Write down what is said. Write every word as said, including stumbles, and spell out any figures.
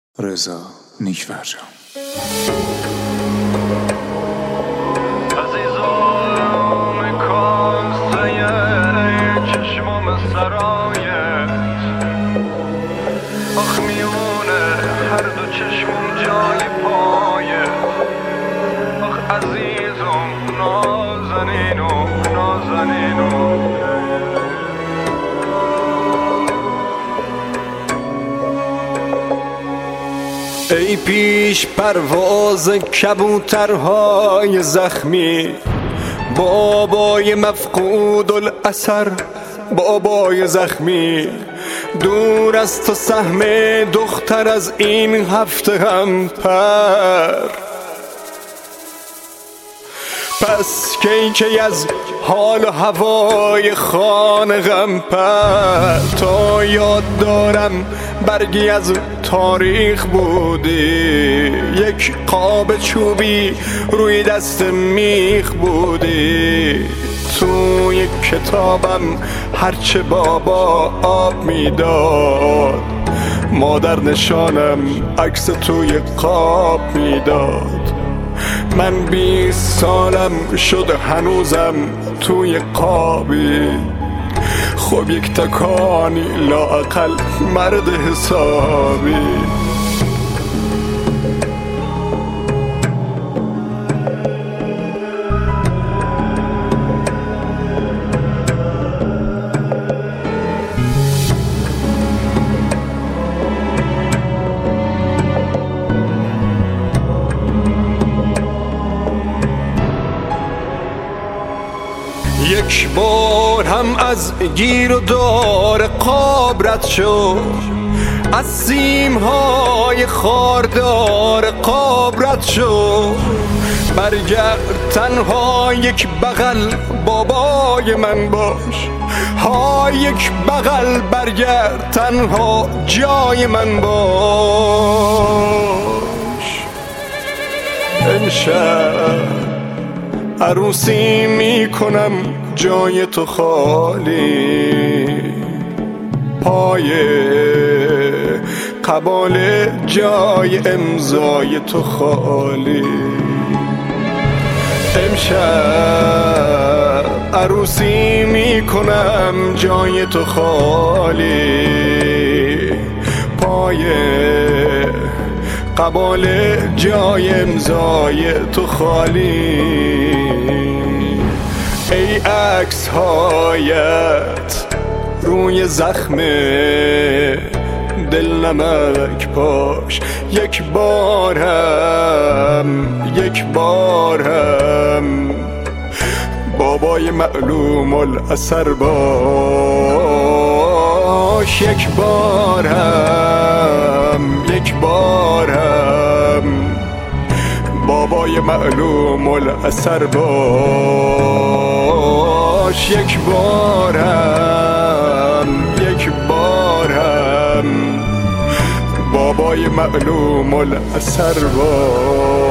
رضا نیک‌فرجام. عزیزم کاسه چشمم سرایت، آخ میونه هر دو چشمم جای پایت، آخ عزیزم نازنینم نازنینم. ای پیش پرواز کبوترهای زخمی، بابای مفقود الاثر، بابای زخمی، دور از تو سهم دختر از این هفته هم پر. پس کی کی از حال و هوای خانه غم پر، تا یاد دارم برگی از تاریخ بودی، یک قاب چوبی روی دست میخ بودی، توی کتابم هرچه بابا آب میداد، مادر نشانم عکس توی قاب میداد. من بیست سالم شده هنوزم توی قابی، خب یک تکانی لااقل مرد حسابی. یک بار هم از گیر و دار قاب رد شو، از سیمهای خاردار قاب رد شو، برگرد تنها یک بغل بابای من باش، ها یک بغل برگرد تنها جای من باش. امشب عروسی میکنم جای تو خالی، پای قباله جای امضای تو خالی. امشب عروسی میکنم جای تو خالی، پای قباله جای امضای تو خالی. ای عکس هایت روی زخم دل نمک پاش، یک بارم یک بارم بابای معلوم الاثر باش، یک بارم یک بارم بابای معلوم الاثر باش، یک بارم یک بارم بابای معلوم الاثر باش.